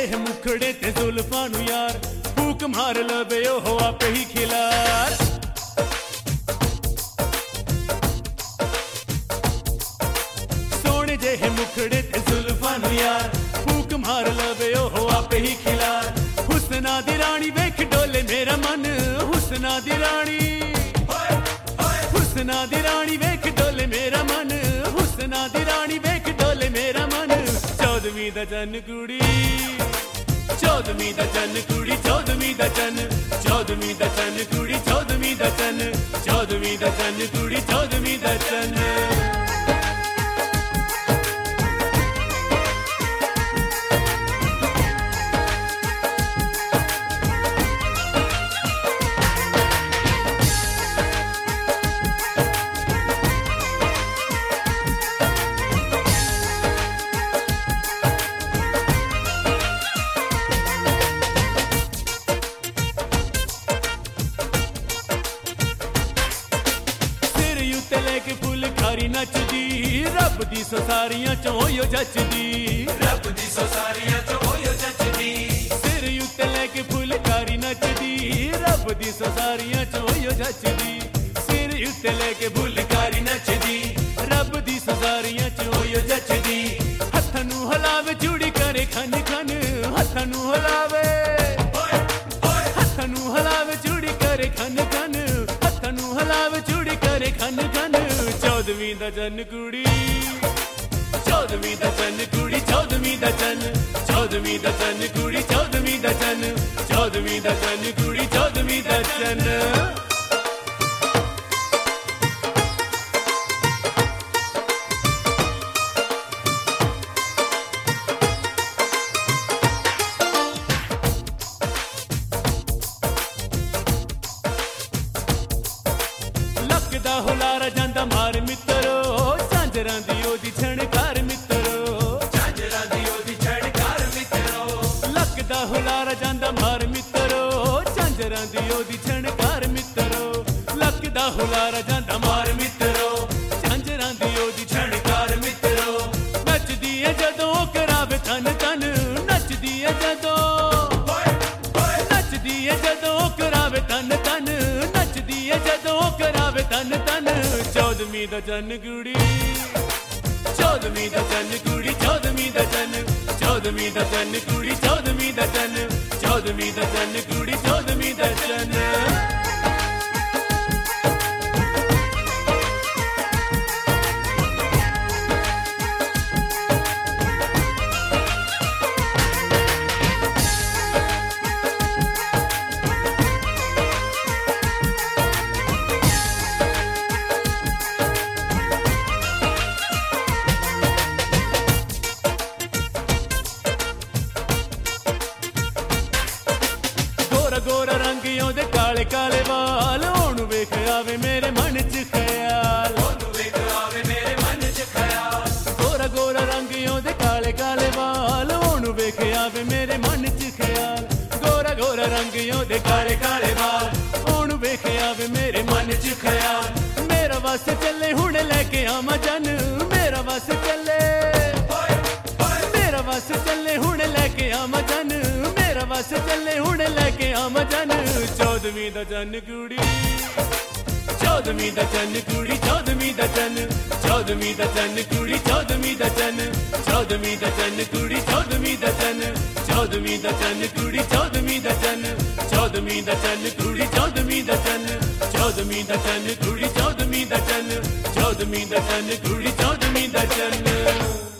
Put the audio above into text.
ਜਿਹੇ ਮੁਖੜੇ ਤੇ ਜ਼ੁਲਫਾਂ ਨੂੰ ਯਾਰ ਫੂਕ ਮਾਰ ਲਵੇ ਉਹ ਆਪੇ ਹੀ ਖਿਲਾਰ। ਸੋਹਣੇ ਜਿਹੇ ਮੁਖੜੇ ਤੇ ਜ਼ੁਲਫਾਂ ਨੂੰ ਯਾਰ ਫੂਕ ਮਾਰ ਲਵੇ ਉਹ ਆਪੇ ਹੀ ਖਿਲਾਰ। ਹੁਸਨਾ ਦੀ ਰਾਣੀ ਵੇਖ ਡੋਲੇ ਮੇਰਾ ਮਨ, ਹੁਸਨਾ ਦੀ ਰਾਣੀ, ਹੁਸਨਾ ਦੀ ਰਾਣੀ ਵੇਖ ਡੋਲੇ ਮੇਰਾ ਮਨ, ਹੁਸਨਾ ਦੀ ਰਾਣੀ ਵੇਖ ਡੋਲੇ ਮੇਰਾ ਮਨ। 14ਵੀਂ ਦਾ ਚੰਨ ਕੁੜੀ, 14ਵੀਂ ਦਾ ਚੰਨ ਕੁੜੀ, 14ਵੀਂ ਦਾ ਚੰਨ, 14ਵੀਂ ਦਾ ਚੰਨ ਕੁੜੀ, 14ਵੀਂ ਦਾ ਚੰਨ, 14ਵੀਂ ਦਾ ਚੰਨ ਕੁੜੀ, 14ਵੀਂ ਦਾ ਚੰਨ। ਫੁਲਕਾਰੀ ਨੱਚਦੀ ਰੱਬ ਦੀ ਸਾਰੀਆਂ ਚੋਂ ਓ ਜੱਚਦੀ, ਰੱਬ ਦੀ ਸਾਰੀਆਂ ਚੋਂ ਓ ਜੱਚਦੀ। ਸਿਰ ਉੱਤੇ ਲੈ ਕੇ ਫੁਲਕਾਰੀ ਨੱਚਦੀ ਰੱਬ ਦੀ ਸਾਰੀਆਂ ਚੋਂ ਓ ਜੱਚਦੀ। ਸਿਰ ਉੱਤੇ ਲੈ ਕੇ ਫੁਲਕਾਰੀ ਨੱਚਦੀ ਰੱਬ ਦੀ ਸਾਰੀਆਂ ਚੋਂ ਓ ਜੱਚਦੀ। ਹੱਥਾਂ ਨੂੰ ਹਲਾਵੇ ਚੂੜੀ ਕਰੇ ਖਨ ਖਨ, ਹੱਥਾਂ ਨੂੰ ਹਲਾਵੇ, ਹੱਥਾਂ ਨੂੰ ਹਲਾਵੇ ਚੂੜੀ ਕਰੇ ਖਨ ਖਨ, ਹੱਥਾਂ ਨੂੰ ਹਲਾਵੇ ਚੂੜੀ ਕਰੇ ਖਨ ਖਨ। 14ਵੀਂ ਦਾ ਚੰਨ ਕੁੜੀ, 14ਵੀਂ ਦਾ ਚੰਨ ਕੁੜੀ, 14ਵੀਂ ਦਾ ਚੰਨ, 14ਵੀਂ ਦਾ ਚੰਨ ਕੁੜੀ, 14ਵੀਂ ਦਾ ਚੰਨ, 14ਵੀਂ ਦਾ ਚੰਨ ਕੁੜੀ, 14ਵੀਂ ਦਾ ਚੰਨ। ਦਾ ਹੁਲਾਰਾ ਜਾਂਦਾ ਮਾਰ ਮਿੱਤਰੋ, ਝਾਂਜਰਾਂ ਦੀ ਉਹਦੀ ਛਣਕਾਰ ਮਿੱਤਰੋ, ਝਾਂਜਰਾਂ ਦੀ ਉਹਦੀ ਛਣਕਾਰ ਮਿੱਤਰੋ। ਲੱਕ ਦਾ ਹੁਲਾਰਾ ਜਾਂਦਾ ਮਾਰ ਮਿੱਤਰੋ, ਝਾਂਜਰਾਂ ਦੀ ਉਹਦੀ ਛਣਕਾਰ ਮਿੱਤਰੋ। ਲੱਕ ਦਾ ਹੁਲਾਰਾ ਜਾਂਦਾ ਮਾਰ ਮਿੱਤਰੋ, ਝਾਂਜਰਾਂ ਦੀ ਉਹਦੀ ਛਣਕਾਰ ਮਿੱਤਰੋ। ਨੱਚਦੀ ਏ ਜਦੋਂ ਕਰਾਵੇ ਤਨ ਤਨ, ਨੱਚਦੀ ਏ ਜਦੋਂ, ਨੱਚਦੀ ਏ ਜਦੋਂ ਕਰਾਵੇ ਤਨ ਤਨ, ਨੱਚਦੀ ਏ ਜਦੋਂ ਕਰਾਵੇ ਤਨ ਤਨ। 14ਵੀਂ ਦਾ ਚੰਨ ਕੁੜੀ, 14ਵੀਂ ਦਾ ਚੰਨ ਕੁੜੀ, 14ਵੀਂ ਦਾ ਚੰਨ, 14ਵੀਂ ਦਾ ਚੰਨ ਕੁੜੀ, 14ਵੀਂ ਦਾ ਚੰਨ, 14ਵੀਂ ਦਾ ਚੰਨ ਕੁੜੀ, 14ਵੀਂ ਦਾ ਚੰਨ। ਗੋਰਾ ਰੰਗ ਉਹਦੇ ਕਾਲੇ ਕਾਲੇ ਵਾਲ, ਉਹਨੂੰ ਵੇਖ ਆਵੇ ਮੇਰੇ ਮਨ 'ਚ ਖਿਆਲ, ਉਹਨੂੰ ਵੇਖ ਆਵੇ ਮੇਰੇ ਮਨ 'ਚ ਖਿਆਲ। ਗੋਰਾ ਗੋਰਾ ਰੰਗ ਉਹਦੇ ਕਾਲੇ ਕਾਲੇ ਵਾਲ, ਉਹਨੂੰ ਵੇਖ ਆਵੇ ਮੇਰੇ ਮਨ 'ਚ ਖਿਆਲ। ਗੋਰਾ ਗੋਰਾ ਰੰਗ ਉਹਦੇ ਕਾਲੇ ਕਾਲੇ ਵਾਲ, ਉਹਨੂੰ ਵੇਖ ਆਵੇ ਮੇਰੇ ਮਨ 'ਚ ਖਿਆਲ। ਮੇਰਾ ਵਸ ਚੱਲੇ ਹੁਣ ਲੈ ਕੇ ਆਵਾਂ ਜਨ, ਮੇਰਾ ਵਸ ਚੱਲੇ, ਮੇਰਾ ਵਸ ਚੱਲੇ ਹੁਣ ਲੈ ਕੇ ਆਵਾਂ ਜਨ, ਮੇਰਾ ਵਸ ਚੱਲੇ ਹੁਣ ਲੈ ਕੇ ਆਵਾਂ ਜਨ। 14ਵੀਂ ਦਾ ਚੰਨ ਕੁੜੀ, 14ਵੀਂ ਦਾ ਚੰਨ ਕੁੜੀ, 14ਵੀਂ ਦਾ ਚੰਨ, 14ਵੀਂ ਦਾ ਚੰਨ ਕੁੜੀ, 14ਵੀਂ ਦਾ ਚੰਨ, 14ਵੀਂ ਦਾ ਚੰਨ ਕੁੜੀ, 14ਵੀਂ ਦਾ ਚੰਨ, 14ਵੀਂ ਦਾ ਚੰਨ ਕੁੜੀ, 14ਵੀਂ ਦਾ ਚੰਨ, 14ਵੀਂ ਦਾ ਚੰਨ ਕੁੜੀ, 14ਵੀਂ ਦਾ ਚੰਨ, 14ਵੀਂ ਦਾ ਚੰਨ ਕੁੜੀ, 14ਵੀਂ ਦਾ ਚੰਨ, 14ਵੀਂ ਦਾ ਚੰਨ ਕੁੜੀ, 14ਵੀਂ ਦਾ ਚੰਨ।